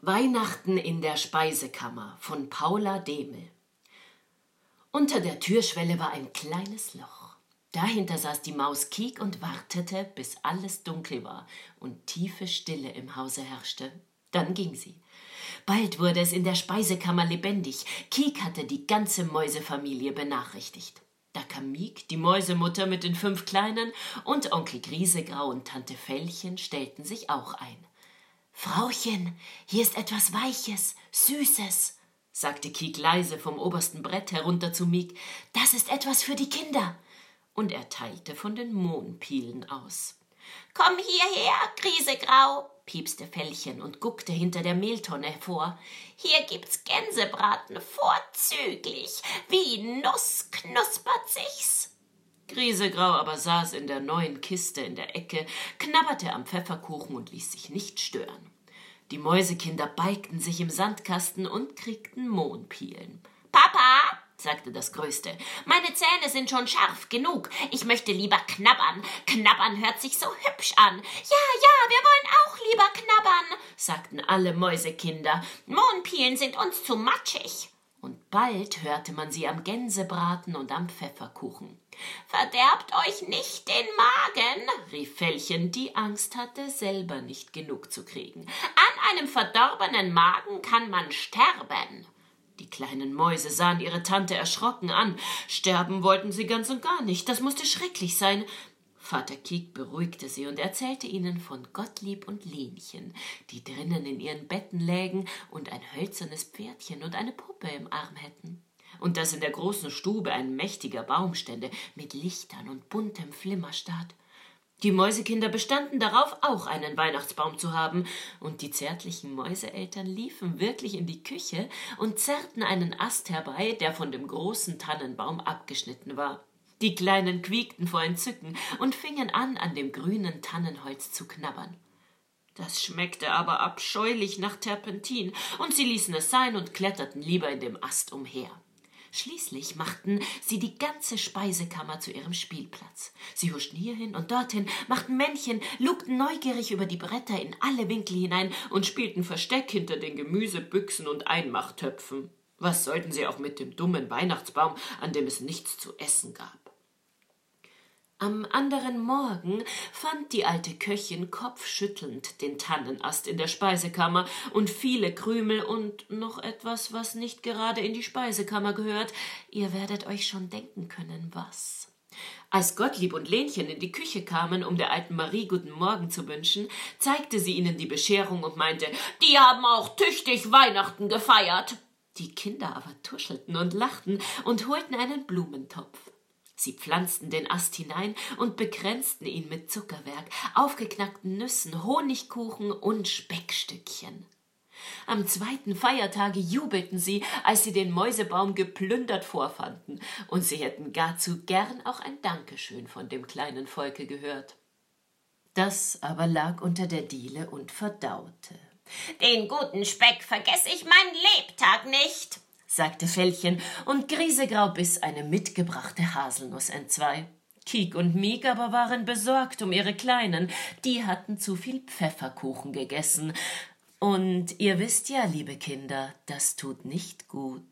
Weihnachten in der Speisekammer von Paula Demel. Unter der Türschwelle war ein kleines Loch. Dahinter saß die Maus Kiek und wartete, bis alles dunkel war und tiefe Stille im Hause herrschte. Dann ging sie. Bald wurde es in der Speisekammer lebendig. Kiek hatte die ganze Mäusefamilie benachrichtigt. Da kam Miek, die Mäusemutter mit den 5 Kleinen, und Onkel Griesegrau und Tante Fellchen stellten sich auch ein. »Frauchen, hier ist etwas Weiches, Süßes«, sagte Kiek leise vom obersten Brett herunter zu Miek. »Das ist etwas für die Kinder.« Und er teilte von den Mohnpielen aus. »Komm hierher, Griesegrau«, piepste Fellchen und guckte hinter der Mehltonne hervor. »Hier gibt's Gänsebraten, vorzüglich. Wie Nuss knuspert sich's.« Griesegrau aber saß in der neuen Kiste in der Ecke, knabberte am Pfefferkuchen und ließ sich nicht stören. Die Mäusekinder balgten sich im Sandkasten und kriegten Mohnpielen. »Papa«, sagte das Größte, »meine Zähne sind schon scharf genug. Ich möchte lieber knabbern. Knabbern hört sich so hübsch an.« »Ja, wir wollen auch lieber knabbern«, sagten alle Mäusekinder. »Mohnpielen sind uns zu matschig.« Und bald hörte man sie am Gänsebraten und am Pfefferkuchen. »Verderbt euch nicht den Magen«, rief Fellchen, die Angst hatte, selber nicht genug zu kriegen. »An einem verdorbenen Magen kann man sterben.« Die kleinen Mäuse sahen ihre Tante erschrocken an. Sterben wollten sie ganz und gar nicht. Das musste schrecklich sein. Vater Kiek beruhigte sie und erzählte ihnen von Gottlieb und Lenchen, die drinnen in ihren Betten lägen und ein hölzernes Pferdchen und eine Puppe im Arm hätten. Und dass in der großen Stube ein mächtiger Baum stände, mit Lichtern und buntem Flimmerstaat. Die Mäusekinder bestanden darauf, auch einen Weihnachtsbaum zu haben, und die zärtlichen Mäuseeltern liefen wirklich in die Küche und zerrten einen Ast herbei, der von dem großen Tannenbaum abgeschnitten war. Die Kleinen quiekten vor Entzücken und fingen an dem grünen Tannenholz zu knabbern. Das schmeckte aber abscheulich nach Terpentin, und sie ließen es sein und kletterten lieber in dem Ast umher. Schließlich machten sie die ganze Speisekammer zu ihrem Spielplatz. Sie huschten hierhin und dorthin, machten Männchen, lugten neugierig über die Bretter in alle Winkel hinein und spielten Versteck hinter den Gemüsebüchsen und Einmachtöpfen. Was sollten sie auch mit dem dummen Weihnachtsbaum, an dem es nichts zu essen gab? Am anderen Morgen fand die alte Köchin kopfschüttelnd den Tannenast in der Speisekammer und viele Krümel und noch etwas, was nicht gerade in die Speisekammer gehört. Ihr werdet euch schon denken können, was. Als Gottlieb und Lenchen in die Küche kamen, um der alten Marie guten Morgen zu wünschen, zeigte sie ihnen die Bescherung und meinte, die haben auch tüchtig Weihnachten gefeiert. Die Kinder aber tuschelten und lachten und holten einen Blumentopf. Sie pflanzten den Ast hinein und bekränzten ihn mit Zuckerwerk, aufgeknackten Nüssen, Honigkuchen und Speckstückchen. Am 2. Feiertage jubelten sie, als sie den Mäusebaum geplündert vorfanden, und sie hätten gar zu gern auch ein Dankeschön von dem kleinen Volke gehört. Das aber lag unter der Diele und verdaute. »Den guten Speck vergesse ich mein Lebtag nicht«, sagte Fellchen, und Griesegrau biss eine mitgebrachte Haselnuss entzwei. Kiek und Miek aber waren besorgt um ihre Kleinen, die hatten zu viel Pfefferkuchen gegessen. Und ihr wisst ja, liebe Kinder, das tut nicht gut.